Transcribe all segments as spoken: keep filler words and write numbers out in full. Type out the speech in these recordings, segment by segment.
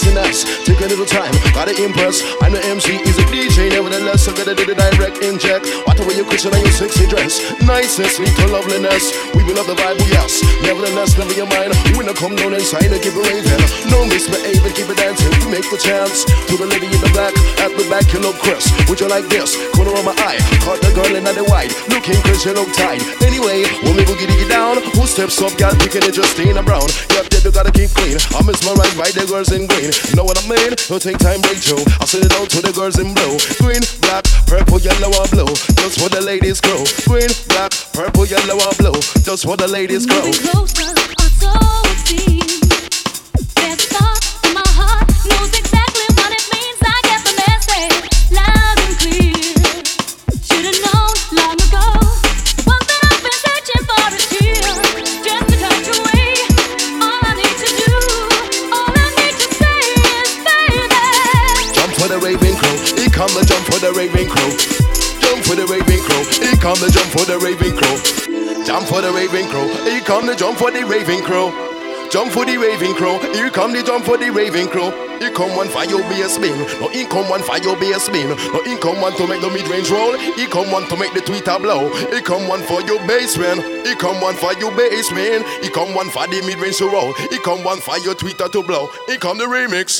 sexiness. Take a little time, gotta impress. I'm the M C, he's a D J, nevertheless I gotta do the direct inject. What the way you cushion and your sexy dress, niceness lead to loveliness. We will love the vibe, yes. Nevertheless, never your mind. When I come down inside, I keep it raving. No misbehaving, keep it dancing. We make the chance to the lady in the black. At the back, you look crisp. Would you like this? Corner of my eye, caught the girl in the white. Looking crisp, you look tight. Anyway, when we boogie diggy down, who steps up, girl, picking it Justina Brown. Yep, you gotta keep clean. I'm mesmerized by the girls in green. Know what I mean? Don't take time, break through. I'll send it out to the girls in blue. Green, black, purple, yellow, or blue. Just for the ladies grow. Green, black, purple, yellow, or blue. Just for the ladies grow. Moving closer, or so it seems. There's a thought in my heart, knows exactly what it means. I get the message loud and clear. Should've known long ago. The one that I've been searching for is here. Just to touch away. All I need to do, all I need to say is baby. Jump for the raving crow. Here come the jump for the raving crow. Jump for the raving crow. Here come the jump for the raving crow. Jump for the raving crow. Here come the jump for the raving crow. Jump for the raving crow. Here come the jump for the raving crow. Here come one for your bass spin. No, here come one for your bass spin. No, here come one to make the mid-range roll. Here come one to make the tweeter blow. Here come one for your bass man. Here come one for your bass man. Here come one for the mid-range to roll. Here come one for your tweeter to blow. Here come the remix.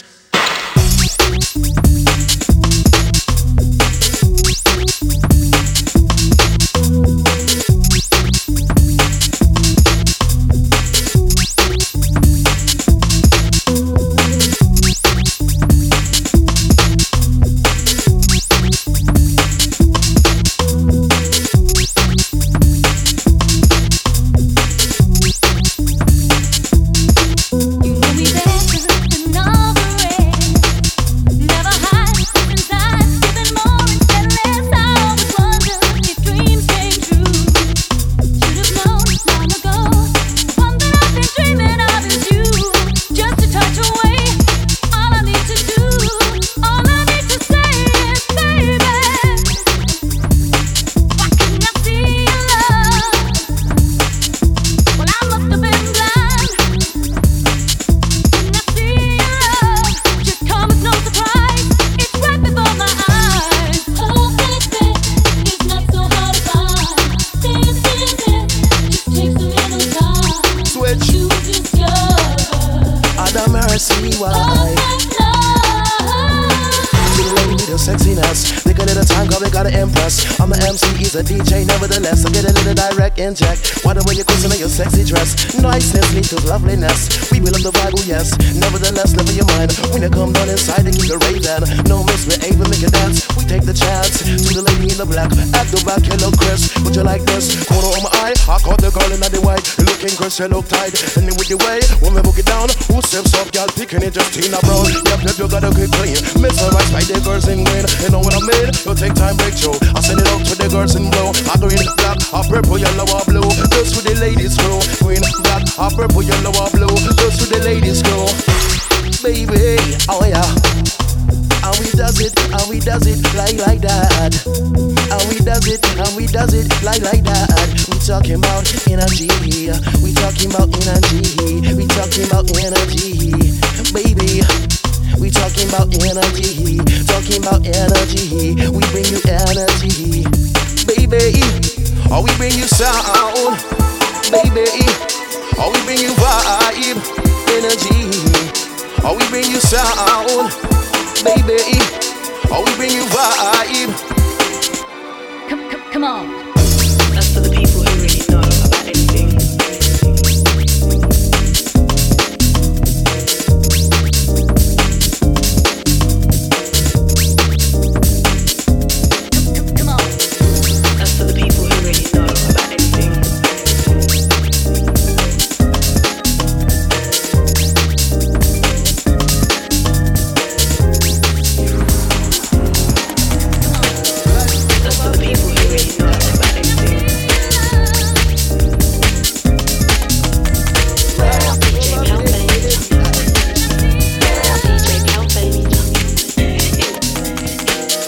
A D J, nevertheless, I get a little direct inject. Why the way you're kissing in your sexy dress, niceness leads to loveliness. We will love the Bible, yes. Nevertheless, never your mind. When you come down inside and keep the raving, no misbehaving, make a dance. We take the chance to the lady in the black. At the back, hello Chris. Would you like this? Corner on my eye, I caught the girl in the white. Looking Chris, you look tight. And then with the way, when we book it down, who steps up, y'all picking it, Justina Brown. Yep, yep, you gotta get clean. Mesmerized by the girls in green. You know what I mean? You take time, break through. I send it out to the girls in blue, a green, black, a purple, yellow, or blue. Just with the ladies grow. Green, black, a purple, yellow, or blue. Just with the ladies grow. Baby, oh yeah. And we does it, and we does it like like that. And we does it, and we does it like like that. We talking about energy. We talking about energy. We talking about energy. Baby, we talking about energy. Talking about energy. We bring you energy. Baby, or we bring you sound, baby, or we bring you vibe, energy, or we bring you sound, baby, or we bring you vibe. Come, come, come on. That's for the people.